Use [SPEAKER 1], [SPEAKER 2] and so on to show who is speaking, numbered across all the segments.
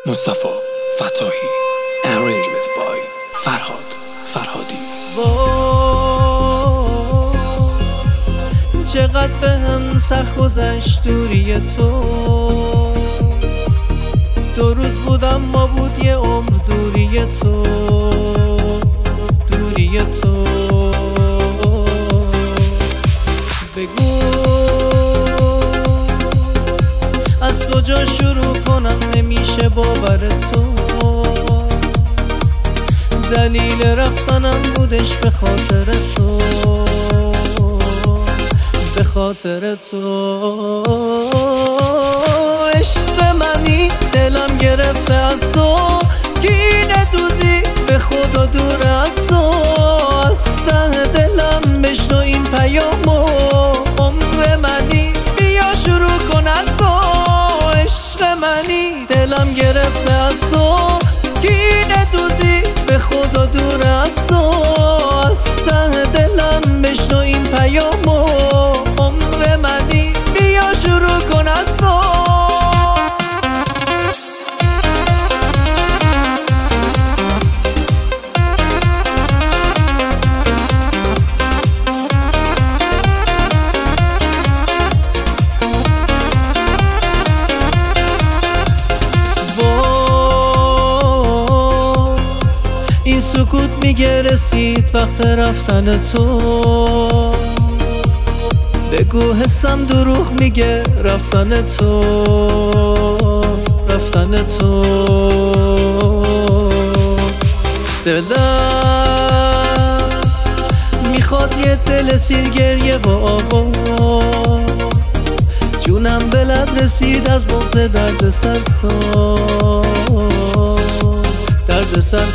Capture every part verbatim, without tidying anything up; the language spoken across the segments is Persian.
[SPEAKER 1] مصطفی فتاحی. Arrangement by فرهاد فرهادی.
[SPEAKER 2] چقدر به هم سخت گذشت دوری تو. دو روز بودم ما بود یه عمر دوری تو، دوری تو. بگو از کجا شروع کنم، نمیشه باور تو. دلیل رفتنم بودش به خاطر تو، به خاطر تو. عشق منی دلم گرفته از تو، کینه دوزی به خدا دور از تو. از ته دلم بشنو این پیامو، عمر منی بیا شروع کن از تو. عشق منی دلم گرفته از تو، کینه دوزی به خدا دور از تو. از ته دلم بشنو این پیامو، عمر منی بیا شروع کن از تو. این سکوت میگه رسید وقت رفتن تو. بگو حسم دروغ میگه رفتن تو، رفتن تو. دلم میخواد یه دل سیر گریه و آوا، جونم به لب رسید از بغض درد سر ساز، درد سر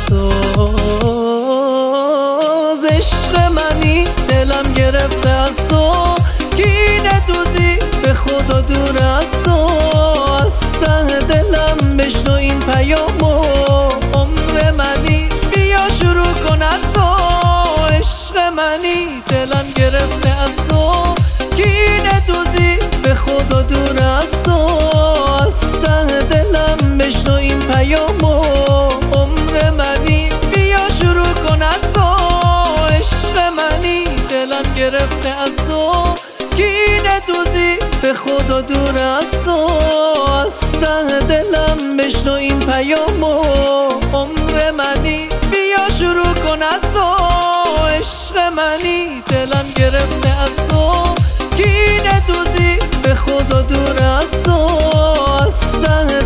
[SPEAKER 2] ساز. عشق منی دلم گرفته از تو، کینه دوزی به خدا دور از تو. از ته دلم بشنو این پیامو، عمر منی بیا شروع کن از تو. عشق منی دلم گرفته از تو، کینه دوزی به خدا دور از تو. از ته دلم بشنو این پیامو، عمر منی بیا شروع کن از تو. عشق منی دلم گرفته از تو، کینه دوزی به خدا دور از تو. از ته دلم بشنو این پیامو، عمر منی بیا شروع کن از تو. عشق منی دلم گرفته از تو، کینه دوزی به خدا دور از تو. از ته